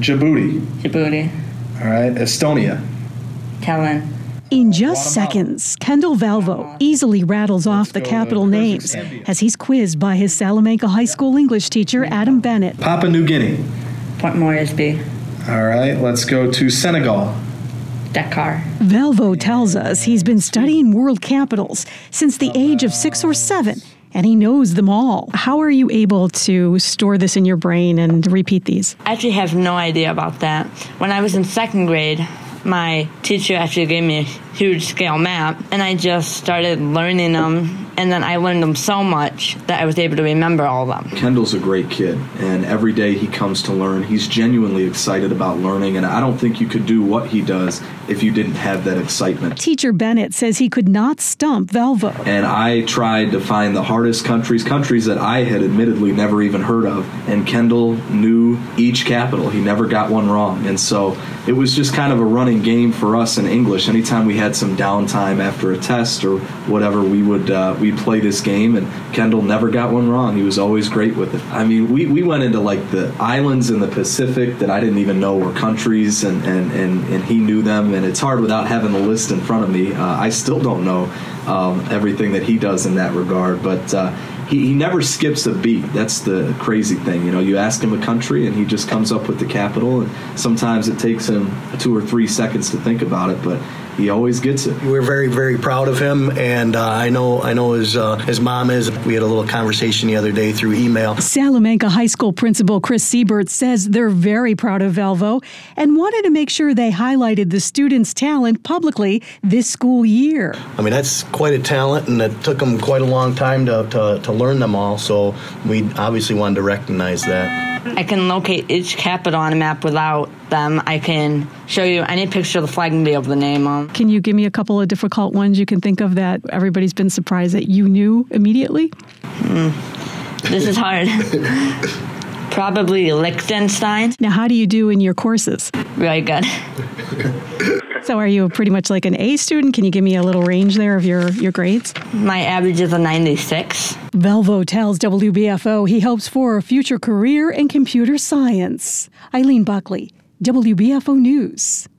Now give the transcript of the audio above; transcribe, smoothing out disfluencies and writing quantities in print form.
Djibouti. All right. Estonia. Tallinn. In just seconds, Kendall Valvo easily rattles off the capital names as he's quizzed by his Salamanca High School English teacher, Adam Bennett. Papua New Guinea. Port Moresby. All right, let's go to Senegal. Dakar. Valvo tells us he's been studying world capitals since the age of 6 or 7, and he knows them all. How are you able to store this in your brain and repeat these? I actually have no idea about that. When I was in 2nd grade, my teacher actually gave me a huge scale map, and I just started learning them, and then I learned them so much that I was able to remember all of them. Kendall's a great kid, and every day he comes to learn. He's genuinely excited about learning, and I don't think you could do what he does if you didn't have that excitement. Teacher Bennett says he could not stump Valvo. And I tried to find the hardest countries that I had admittedly never even heard of, and Kendall knew each capital. He never got one wrong, and so it was just kind of a running game for us in English. Anytime we had some downtime after a test or whatever, we'd play this game, and Kendall never got one wrong. He was always great with it. I mean, we went into like the islands in the Pacific that I didn't even know were countries, and he knew them, and it's hard without having the list in front of me. I still don't know everything that he does in that regard, but he never skips a beat. That's the crazy thing. You know, you ask him a country and he just comes up with the capital, and sometimes it takes him 2 or 3 seconds to think about it, but he always gets it. We're very, very proud of him, and I know his mom is. We had a little conversation the other day through email. Salamanca High School Principal Chris Siebert says they're very proud of Valvo and wanted to make sure they highlighted the student's talent publicly this school year. I mean, that's quite a talent, and it took him quite a long time to learn them all, so we obviously wanted to recognize that. I can locate each capital on a map without them. I can show you any picture of the flag and be able to name them. Can you give me a couple of difficult ones you can think of that everybody's been surprised that you knew immediately? This is hard. Probably Liechtenstein. Now, how do you do in your courses? Really good. So are you pretty much like an A student? Can you give me a little range there of your grades? My average is a 96. Valvo tells WBFO he hopes for a future career in computer science. Eileen Buckley, WBFO News.